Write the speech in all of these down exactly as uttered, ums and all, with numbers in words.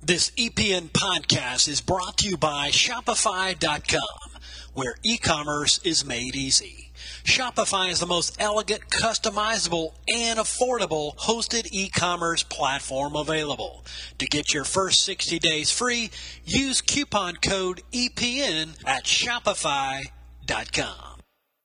This E P N podcast is brought to you by Shopify dot com, where e-commerce is made easy. Shopify is the most elegant, customizable, and affordable hosted e-commerce platform available. To get your first sixty days free, use coupon code E P N at Shopify dot com.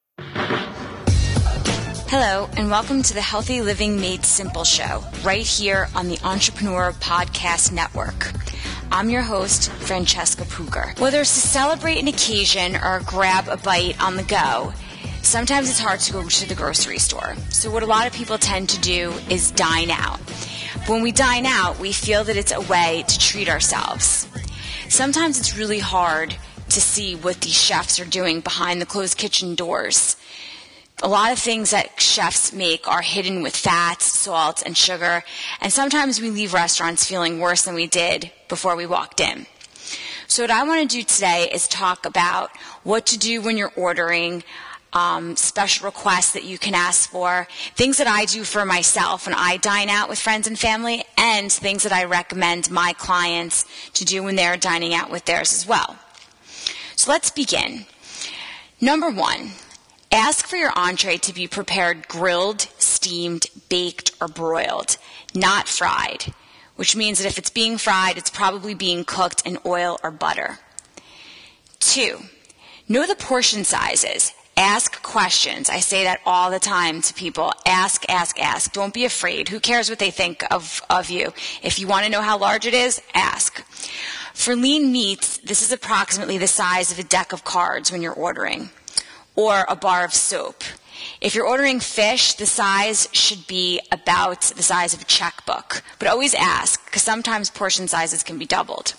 Hello, and welcome to the Healthy Living Made Simple show, right here on the Entrepreneur Podcast Network. I'm your host, Francesca Puger. Whether it's to celebrate an occasion or grab a bite on the go, sometimes it's hard to go to the grocery store. So what a lot of people tend to do is dine out. When we dine out, we feel that it's a way to treat ourselves. Sometimes it's really hard to see what these chefs are doing behind the closed kitchen doors. A lot of things that chefs make are hidden with fats, salt, and sugar, and sometimes we leave restaurants feeling worse than we did before we walked in. So what I want to do today is talk about what to do when you're ordering, um, special requests that you can ask for, things that I do for myself when I dine out with friends and family, and things that I recommend my clients to do when they're dining out with theirs as well. So let's begin. Number one. Ask for your entree to be prepared grilled, steamed, baked, or broiled, not fried, which means that if it's being fried, it's probably being cooked in oil or butter. Two, know the portion sizes. Ask questions. I say that all the time to people. Ask, ask, ask. Don't be afraid. Who cares what they think of, of you? If you want to know how large it is, ask. For lean meats, this is approximately the size of a deck of cards when you're ordering, or a bar of soap. If you're ordering fish, the size should be about the size of a checkbook. But always ask, because sometimes portion sizes can be doubled.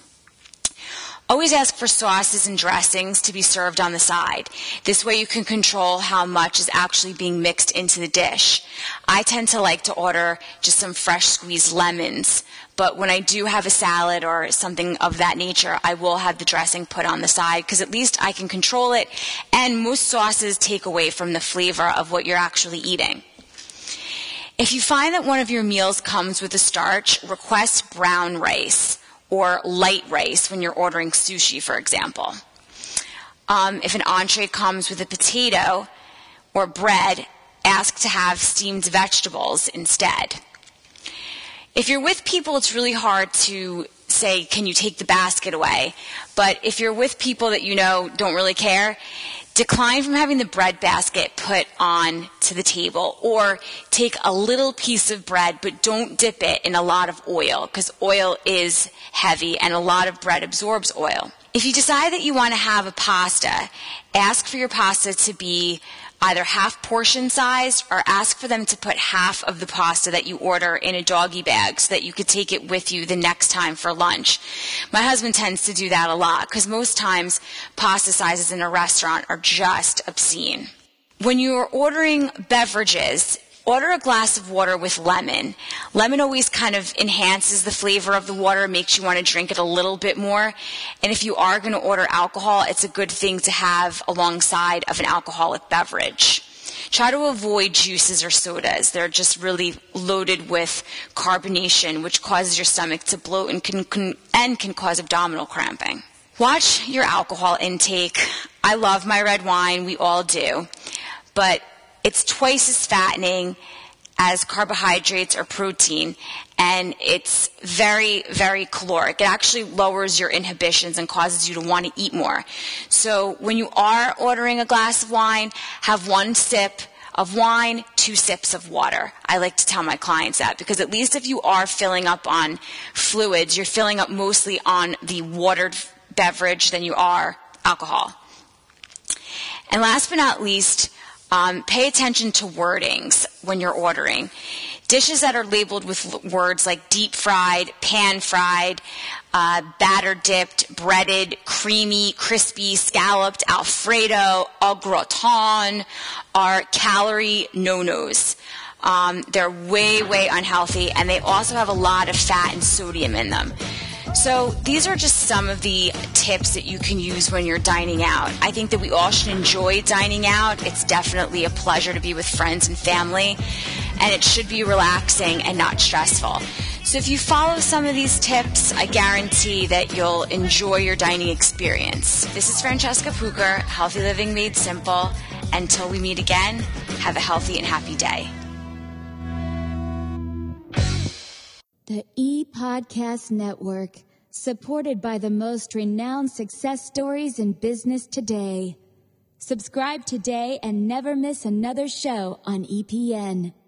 Always ask for sauces and dressings to be served on the side. This way you can control how much is actually being mixed into the dish. I tend to like to order just some fresh squeezed lemons, but when I do have a salad or something of that nature, I will have the dressing put on the side because at least I can control it, and most sauces take away from the flavor of what you're actually eating. If you find that one of your meals comes with a starch, request brown rice or light rice when you're ordering sushi, for example. Um, if an entree comes with a potato or bread, ask to have steamed vegetables instead. If you're with people, it's really hard to say, can you take the basket away? But if you're with people that you know don't really care, decline from having the bread basket put on to the table, or take a little piece of bread, but don't dip it in a lot of oil, because oil is heavy and a lot of bread absorbs oil. If you decide that you want to have a pasta, ask for your pasta to be either half portion sized, or ask for them to put half of the pasta that you order in a doggy bag so that you could take it with you the next time for lunch. My husband tends to do that a lot because most times pasta sizes in a restaurant are just obscene. When you are ordering beverages, order a glass of water with lemon. Lemon always kind of enhances the flavor of the water, makes you want to drink it a little bit more. And if you are going to order alcohol, it's a good thing to have alongside of an alcoholic beverage. Try to avoid juices or sodas. They're just really loaded with carbonation, which causes your stomach to bloat and can, can, and can cause abdominal cramping. Watch your alcohol intake. I love my red wine. We all do. But it's twice as fattening as carbohydrates or protein, and it's very, very caloric. It actually lowers your inhibitions and causes you to want to eat more. So when you are ordering a glass of wine, have one sip of wine, two sips of water. I like to tell my clients that, because at least if you are filling up on fluids, you're filling up mostly on the watered beverage than you are alcohol. And last but not least, Um, pay attention to wordings when you're ordering. Dishes that are labeled with l- words like deep fried, pan fried, uh, batter dipped, breaded, creamy, crispy, scalloped, Alfredo, au gratin are calorie no-nos. Um, they're way, way unhealthy, and they also have a lot of fat and sodium in them. So these are just some of the tips that you can use when you're dining out. I think that we all should enjoy dining out. It's definitely a pleasure to be with friends and family, and it should be relaxing and not stressful. So if you follow some of these tips, I guarantee that you'll enjoy your dining experience. This is Francesca Pucher, Healthy Living Made Simple. Until we meet again, have a healthy and happy day. The E-Podcast Network, supported by the most renowned success stories in business today. Subscribe today and never miss another show on E P N.